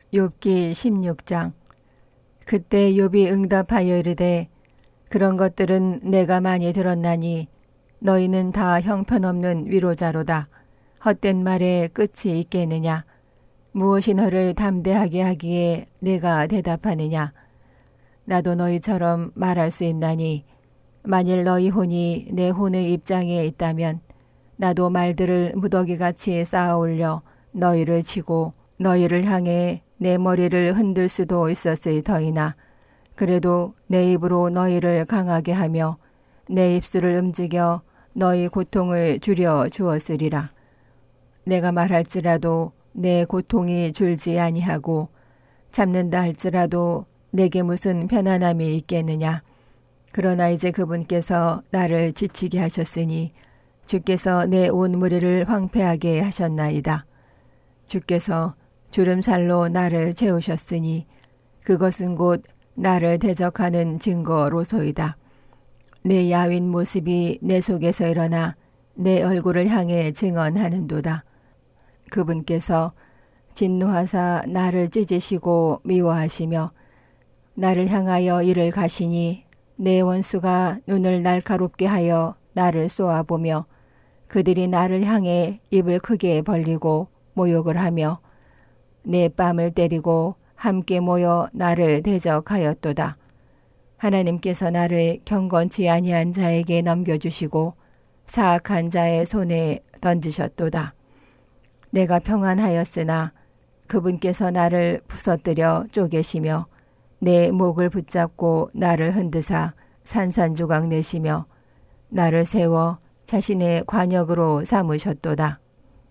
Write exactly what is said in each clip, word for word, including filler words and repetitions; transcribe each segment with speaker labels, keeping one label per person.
Speaker 1: 욥기 십육 장. 그때 욥이 응답하여 이르되 그런 것들은 내가 많이 들었나니 너희는 다 형편없는 위로자로다. 헛된 말에 끝이 있겠느냐. 무엇이 너를 담대하게 하기에 내가 대답하느냐. 나도 너희처럼 말할 수 있나니 만일 너희 혼이 내 혼의 입장에 있다면 나도 말들을 무더기같이 쌓아올려 너희를 치고 너희를 향해 내 머리를 흔들 수도 있었을 터이나 그래도 내 입으로 너희를 강하게 하며 내 입술을 움직여 너희 고통을 줄여 주었으리라. 내가 말할지라도 내 고통이 줄지 아니하고 참는다 할지라도 내게 무슨 편안함이 있겠느냐. 그러나 이제 그분께서 나를 지치게 하셨으니 주께서 내 온 무리를 황폐하게 하셨나이다. 주께서 주름살로 나를 채우셨으니 그것은 곧 나를 대적하는 증거로소이다. 내 야윈 모습이 내 속에서 일어나 내 얼굴을 향해 증언하는도다. 그분께서 진노하사 나를 찢으시고 미워하시며 나를 향하여 이를 가시니 내 원수가 눈을 날카롭게 하여 나를 쏘아보며 그들이 나를 향해 입을 크게 벌리고 모욕을 하며 내 뺨을 때리고 함께 모여 나를 대적하였도다. 하나님께서 나를 경건치 아니한 자에게 넘겨주시고 사악한 자의 손에 던지셨도다. 내가 평안하였으나 그분께서 나를 부서뜨려 쪼개시며 내 목을 붙잡고 나를 흔드사 산산조각 내시며 나를 세워 자신의 관역으로 삼으셨도다.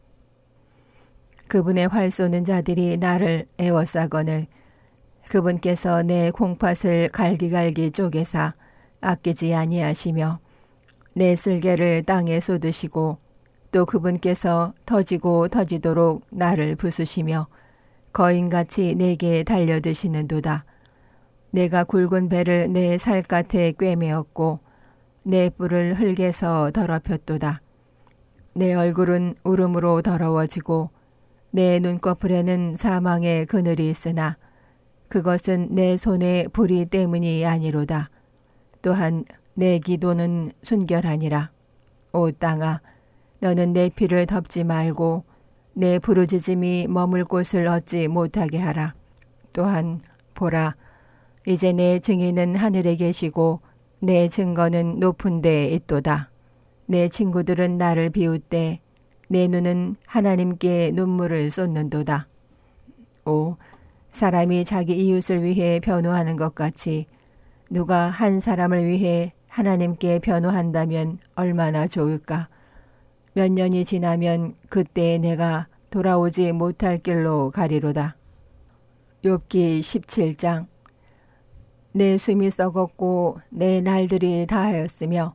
Speaker 1: 그분의 활 쏘는 자들이 나를 애워싸거늘 그분께서 내 콩팥을 갈기갈기 쪼개사 아끼지 아니하시며 내 쓸개를 땅에 쏟으시고 또 그분께서 터지고 터지도록 나를 부수시며 거인같이 내게 달려드시는도다. 내가 굵은 배를 내 살갗에 꿰매었고 내 뿔을 흙에서 더럽혔도다. 내 얼굴은 울음으로 더러워지고 내 눈꺼풀에는 사망의 그늘이 있으나 그것은 내 손의 불이 때문이 아니로다. 또한 내 기도는 순결하니라. 오 땅아, 너는 내 피를 덮지 말고 내 부르짖음이 머물 곳을 얻지 못하게 하라. 또한 보라, 이제 내 증인은 하늘에 계시고 내 증거는 높은 데에 있도다. 내 친구들은 나를 비웃되 내 눈은 하나님께 눈물을 쏟는도다. 오, 사람이 자기 이웃을 위해 변호하는 것 같이 누가 한 사람을 위해 하나님께 변호한다면 얼마나 좋을까. 몇 년이 지나면 그때 내가 돌아오지 못할 길로 가리로다. 욥기 십칠 장. 내 숨이 썩었고 내 날들이 다하였으며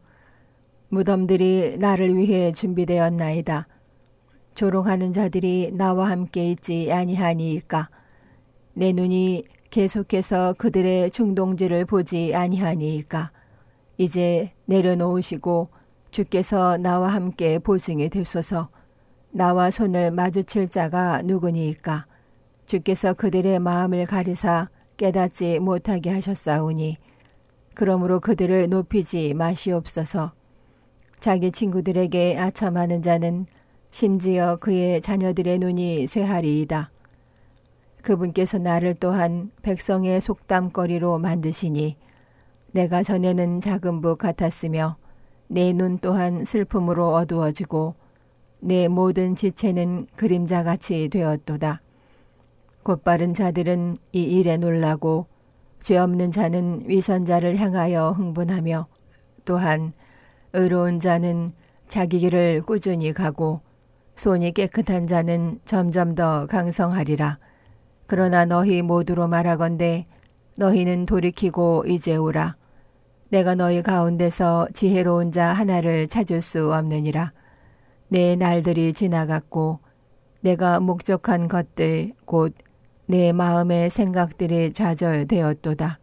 Speaker 1: 무덤들이 나를 위해 준비되었나이다. 조롱하는 자들이 나와 함께 있지 아니하니이까. 내 눈이 계속해서 그들의 중동질을 보지 아니하니이까. 이제 내려놓으시고 주께서 나와 함께 보증이 되소서. 나와 손을 마주칠 자가 누구니이까. 주께서 그들의 마음을 가리사 깨닫지 못하게 하셨사오니 그러므로 그들을 높이지 마시옵소서. 자기 친구들에게 아첨하는 자는 심지어 그의 자녀들의 눈이 쇠하리이다. 그분께서 나를 또한 백성의 속담거리로 만드시니 내가 전에는 작은 북 같았으며 내 눈 또한 슬픔으로 어두워지고 내 모든 지체는 그림자같이 되었도다. 곧바른 자들은 이 일에 놀라고 죄 없는 자는 위선자를 향하여 흥분하며 또한 의로운 자는 자기 길을 꾸준히 가고 손이 깨끗한 자는 점점 더 강성하리라. 그러나 너희 모두로 말하건대 너희는 돌이키고 이제 오라. 내가 너희 가운데서 지혜로운 자 하나를 찾을 수 없느니라. 내 날들이 지나갔고 내가 목적한 것들 곧 내 마음의 생각들이 좌절되었도다.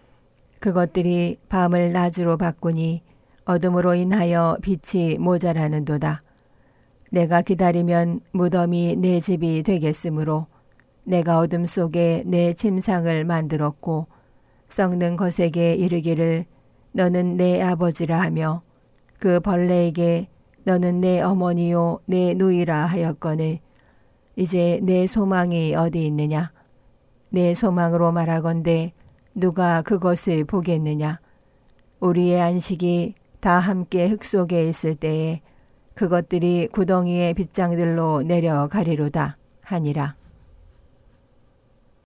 Speaker 1: 그것들이 밤을 낮으로 바꾸니 어둠으로 인하여 빛이 모자라는도다. 내가 기다리면 무덤이 내 집이 되겠으므로 내가 어둠 속에 내 침상을 만들었고 썩는 것에게 이르기를 너는 내 아버지라 하며 그 벌레에게 너는 내 어머니요 내 누이라 하였거늘 이제 내 소망이 어디 있느냐? 내 소망으로 말하건대 누가 그것을 보겠느냐? 우리의 안식이 다 함께 흙 속에 있을 때에 그것들이 구덩이의 빗장들로 내려가리로다 하니라.